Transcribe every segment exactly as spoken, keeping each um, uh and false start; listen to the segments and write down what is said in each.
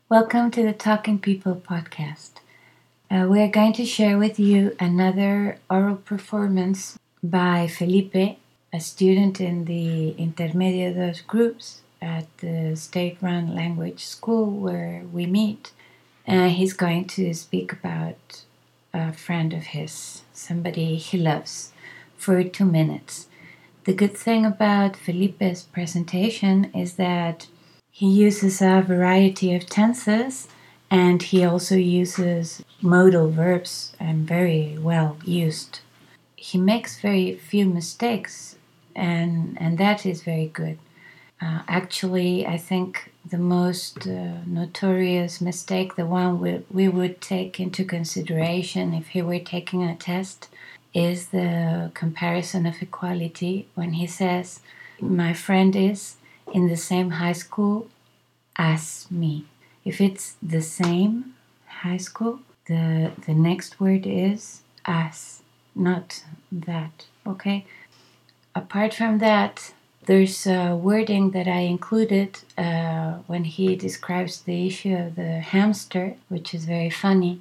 Welcome to the Talking People podcast. Uh, we are going to share with you another oral performance by Felipe, a student in the Intermedio dos groups at the state-run language school where we meet. Uh, he's going to speak about a friend of his, somebody he loves, for two minutes. The good thing about Felipe's presentation is that he uses a variety of tenses, and he also uses modal verbs, and very well used. He makes very few mistakes, and, and that is very good. Uh, actually, I think the most uh, notorious mistake, the one we, we would take into consideration if he were taking a test, is the comparison of equality when he says, my friend is in the same high school as me. If it's the same high school, the the next word is as, not that, okay? Apart from that, there's a wording that I included uh, when he describes the issue of the hamster, which is very funny.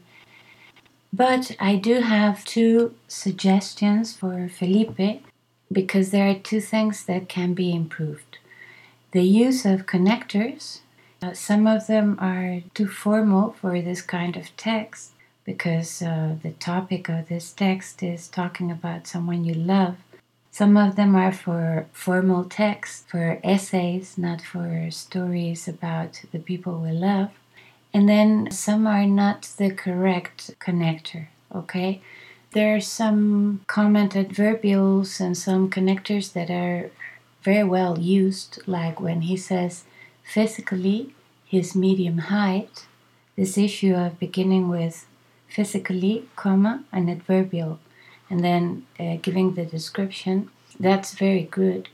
But I do have two suggestions for Felipe, because there are two things that can be improved. The use of connectors. Uh, some of them are too formal for this kind of text, because uh, the topic of this text is talking about someone you love. Some of them are for formal text, for essays, not for stories about the people we love. And then some are not the correct connector, okay? There are some comment adverbials and some connectors that are very well used, like when he says physically, his medium height. This issue of beginning with physically, comma, an adverbial, and then uh, giving the description, that's very good.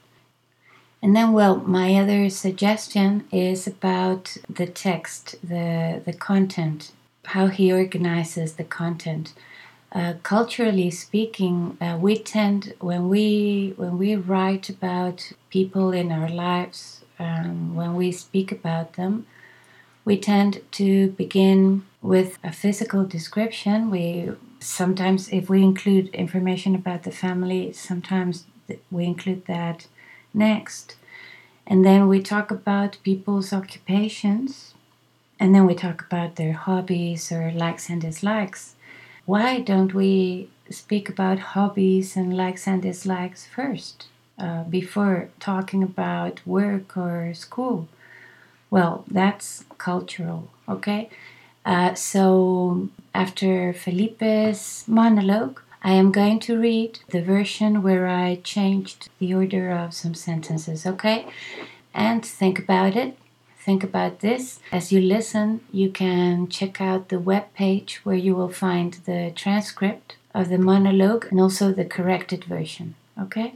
And then, well, my other suggestion is about the text, the, the content, how he organizes the content. Uh, culturally speaking, uh, we tend, when we when we write about people in our lives, um, when we speak about them, we tend to begin with a physical description. We sometimes, if we include information about the family, sometimes we include that next. And then we talk about people's occupations, and then we talk about their hobbies or likes and dislikes. Why don't we speak about hobbies and likes and dislikes first, uh, before talking about work or school? Well, that's cultural, okay? Uh, so after Felipe's monologue, I am going to read the version where I changed the order of some sentences, okay? And think about it. Think about this. As you listen, you can check out the webpage where you will find the transcript of the monologue and also the corrected version, okay?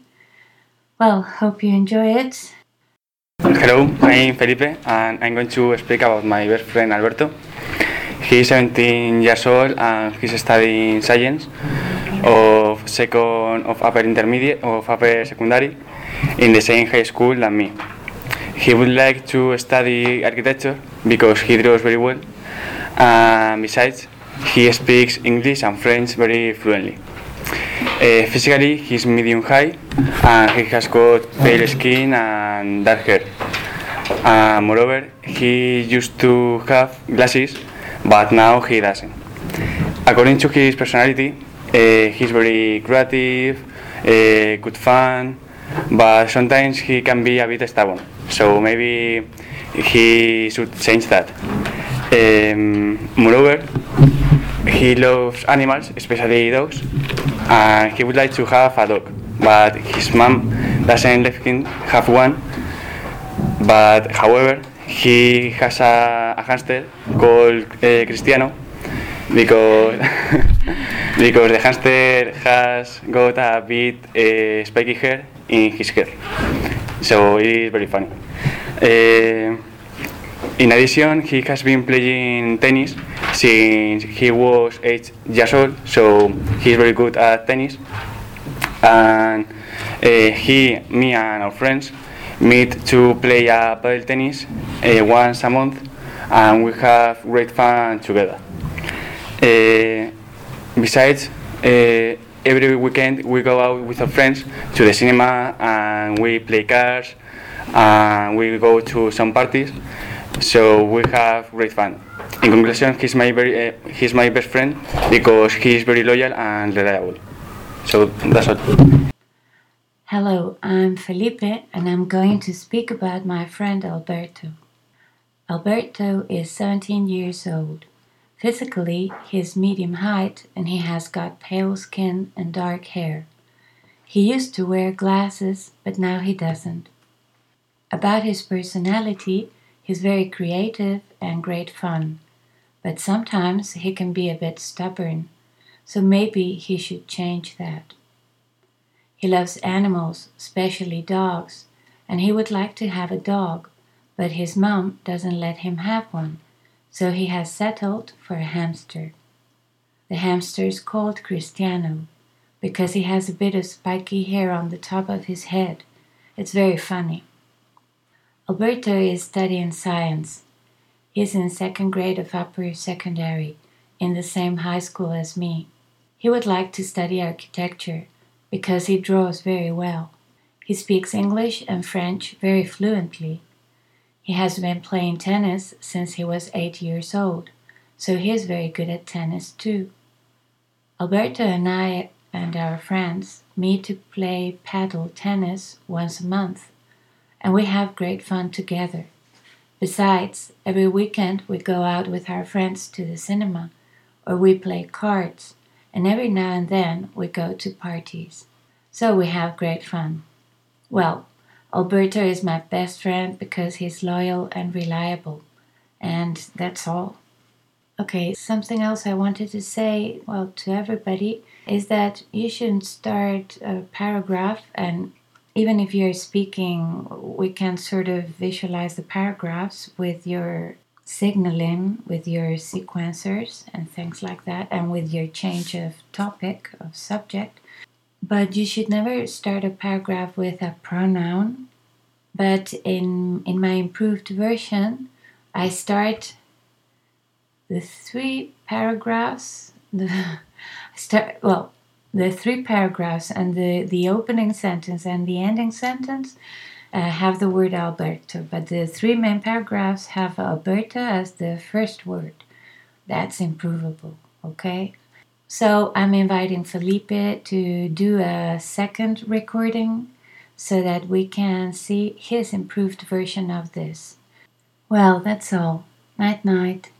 Well, hope you enjoy it. Hello, I'm Felipe and I'm going to speak about my best friend Alberto. He's seventeen years old and he's studying science of second of upper intermediate of upper secondary in the same high school than me. He would like to study architecture because he draws very well, and besides he speaks English and French very fluently. Uh, physically he's medium height and he has got pale skin and dark hair. Uh, moreover, he used to have glasses, but now he doesn't. According to his personality, uh, he's very creative, uh, good fun, but sometimes he can be a bit stubborn, so maybe he should change that. Um, moreover, he loves animals, especially dogs, and he would like to have a dog, but his mom doesn't let him have one. But however, he has a, a hamster called uh, Cristiano, because because the hamster has got a bit uh, spiky hair in his hair, so it is very funny. Uh, in addition, he has been playing tennis since he was eight years old, so he's very good at tennis. And uh, he, me, and our friends meet to play uh, paddle tennis uh, once a month, and we have great fun together. Uh, besides, uh, every weekend we go out with our friends to the cinema and we play cards and we go to some parties. So we have great fun. In conclusion, he's my very uh, he's my best friend because he is very loyal and reliable. So that's all. Hello, I'm Felipe and I'm going to speak about my friend Alberto. Alberto is seventeen years old. Physically, he is medium height and he has got pale skin and dark hair. He used to wear glasses, but now he doesn't. About his personality, he's very creative and great fun, but sometimes he can be a bit stubborn, so maybe he should change that. He loves animals, especially dogs, and he would like to have a dog, but his mom doesn't let him have one, so he has settled for a hamster. The hamster is called Cristiano because he has a bit of spiky hair on the top of his head. It's very funny. Alberto is studying science. He's in second grade of upper secondary, in the same high school as me. He would like to study architecture because he draws very well. He speaks English and French very fluently. He has been playing tennis since he was eight years old, so he is very good at tennis too. Alberto and I and our friends meet to play paddle tennis once a month, and we have great fun together. Besides, every weekend we go out with our friends to the cinema, or we play cards, and every now and then we go to parties. So we have great fun. Well, Alberto is my best friend because he's loyal and reliable, and that's all. Okay, something else I wanted to say, well, to everybody, is that you shouldn't start a paragraph, and even if you're speaking, we can sort of visualize the paragraphs with your signaling, with your sequencers and things like that, and with your change of topic, of subject. But you should never start a paragraph with a pronoun. But in, in my improved version, I start the three paragraphs, the start well, the three paragraphs and the, the opening sentence and the ending sentence uh, have the word Alberto, but the three main paragraphs have Alberto as the first word. That's improvable, okay? So I'm inviting Felipe to do a second recording so that we can see his improved version of this. Well, that's all. Night night.